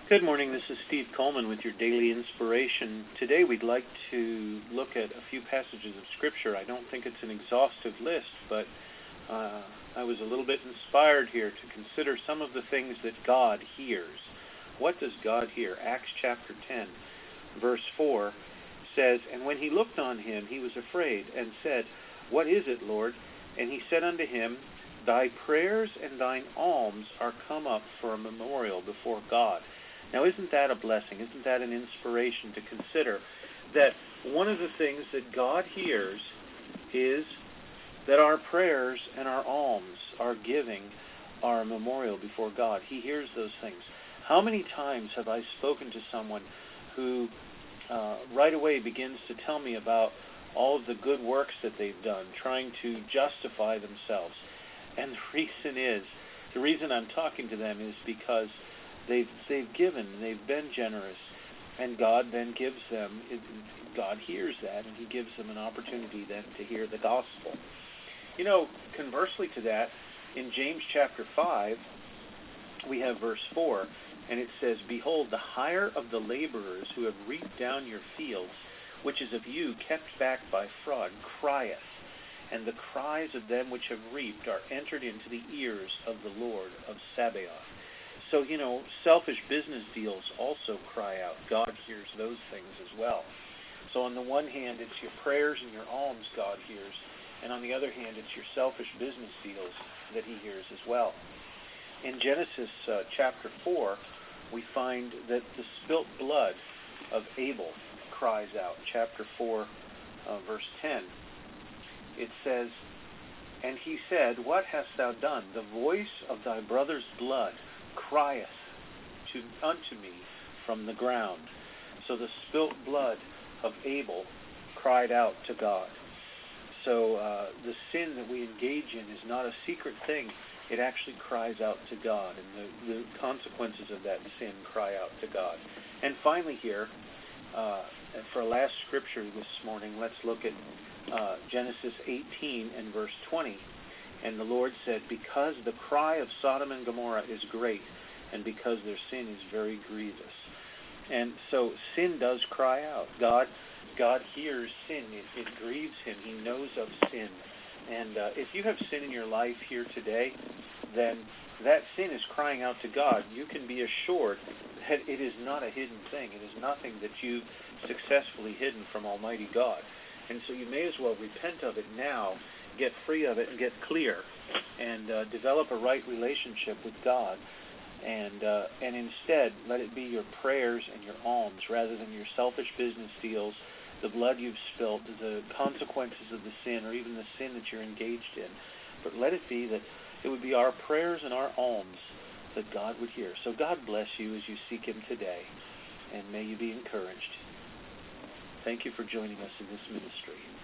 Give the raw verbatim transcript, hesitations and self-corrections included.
Good morning. This is Steve Coleman with your daily inspiration. Today we'd like to look at a few passages of Scripture. I don't think it's an exhaustive list, but uh, I was a little bit inspired here to consider some of the things that God hears. What does God hear? Acts chapter ten, verse four says, "And when he looked on him, he was afraid, and said, What is it, Lord? And he said unto him, Thy prayers and thine alms are come up for a memorial before God." Now, isn't that a blessing? Isn't that an inspiration to consider that one of the things that God hears is that our prayers and our alms, our giving, are a memorial before God? He hears those things. How many times have I spoken to someone who uh, right away begins to tell me about all of the good works that they've done, trying to justify themselves? And the reason is, the reason I'm talking to them is because They've, they've given, they've been generous, and God then gives them, God hears that, and He gives them an opportunity then to hear the gospel. You know, conversely to that, in James chapter five, we have verse four, and it says, "Behold, the hire of the laborers who have reaped down your fields, which is of you kept back by fraud, crieth, and the cries of them which have reaped are entered into the ears of the Lord of Sabaoth." So, you know, selfish business deals also cry out. God hears those things as well. So on the one hand, it's your prayers and your alms God hears, and on the other hand, it's your selfish business deals that He hears as well. In Genesis uh, chapter four, we find that the spilt blood of Abel cries out. Chapter four, uh, verse ten. It says, "And he said, What hast thou done? The voice of thy brother's blood crieth to, unto me from the ground." So the spilt blood of Abel cried out to God. So uh, the sin that we engage in is not a secret thing. It actually cries out to God, and the, the consequences of that sin cry out to God. And finally here, uh, for our last scripture this morning, let's look at uh, Genesis eighteen and verse twenty. "And the Lord said, Because the cry of Sodom and Gomorrah is great, and because their sin is very grievous." And so sin does cry out. God God hears sin. It, it grieves Him. He knows of sin. And uh, if you have sin in your life here today, then that sin is crying out to God. You can be assured that it is not a hidden thing. It is nothing that you've successfully hidden from Almighty God. And so you may as well repent of it now, get free of it, and get clear, and uh, develop a right relationship with God, and uh, and instead let it be your prayers and your alms rather than your selfish business deals, the blood you've spilt, the consequences of the sin, or even the sin that you're engaged in. But let it be that it would be our prayers and our alms that God would hear. So God bless you as you seek Him today, and may you be encouraged. Thank you for joining us in this ministry.